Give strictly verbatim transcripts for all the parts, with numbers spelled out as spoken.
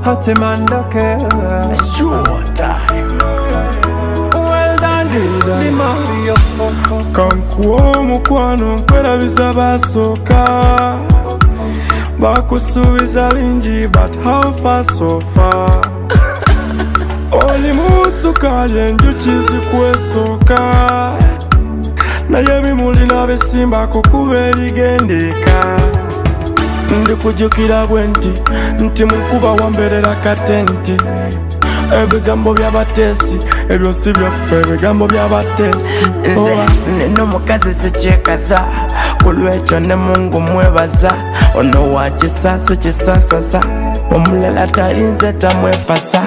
Hati Mandoke. Showtime. Well done, the Mario. Kankuwa mukwano nkwera bizabasoka bakusubiza bingi but how far so far oli musukali enjuki zikwesoka naye bimuli n'abisimba kukuba erigendeka ndikujjukira bwe nti nti mukuba wamberera katenti ebigambo by'abateesi ebyo si byaffe ebigambo by'abateesi nze neno mukazi sikyekaza kulwekyo ne mungu mwebaza ono wa kisasa kisasasa omulala talinze tamwefasa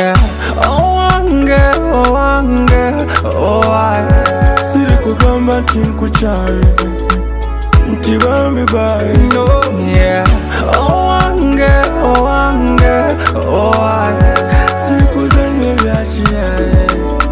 Owange, owange, owaye siri kugamba nti nkukyaye nti bambi baye no, yeah. Owange, owange, owaye sikuzanye byakiyaye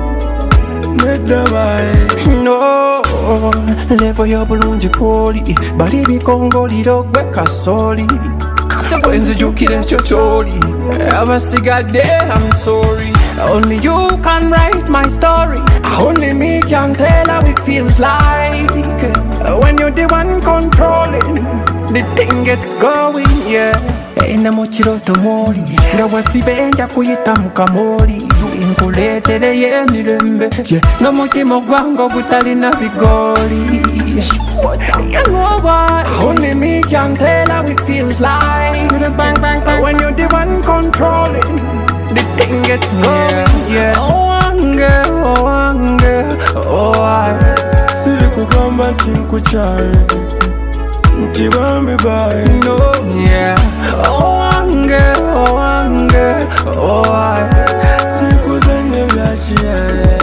nedda baye no, levo y'obulungi kwoli bali bikongoliro gwe kasooli bwenzijukira ekyo kyoli abasigadde I'm sorry. Only you can write my story. Only me can tell how it feels like when you're the one controlling the thing gets going, yeah. Ena mukiroto moli nga wasibenja kuyita mukamoli nkuleetereye emirembe nga mutima gwange ogutalina bigoli. You know what? Only me can tell how it feels like bang, bang, bang. When you're the one controlling the thing gets going, yeah. Owange, owange, owaye siri kugamba nti nkukyaye nti bambi baye no, yeah. Owange, owange, owaye sikuzanye byakiyaye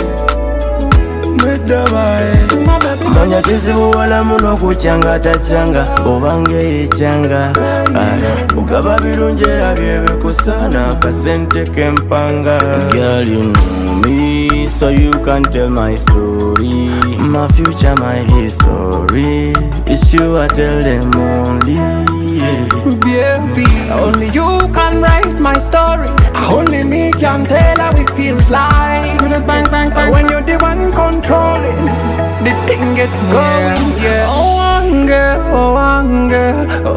nedda baye manya kizibuwala muno kukyanga takyanga obanga yekyanga bugaba birungi era byebikusaana akasente kempanga. Girl, you know me, so you can tell my story, my future, my history. It's you I tell them only, yeah. Baby, only you can write my story. Only me can tell how it feels like bang, bang, bang. When you're the one controlling the thing gets going, yeah. Owange, owange,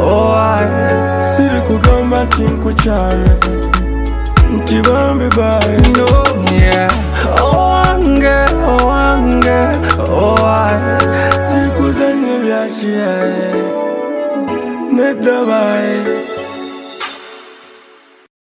owaye siri kugamba nti nkukyaye nti bambi baye no, yeah. Owange, owange, owaye sikuzanye byakiyaye nedda baye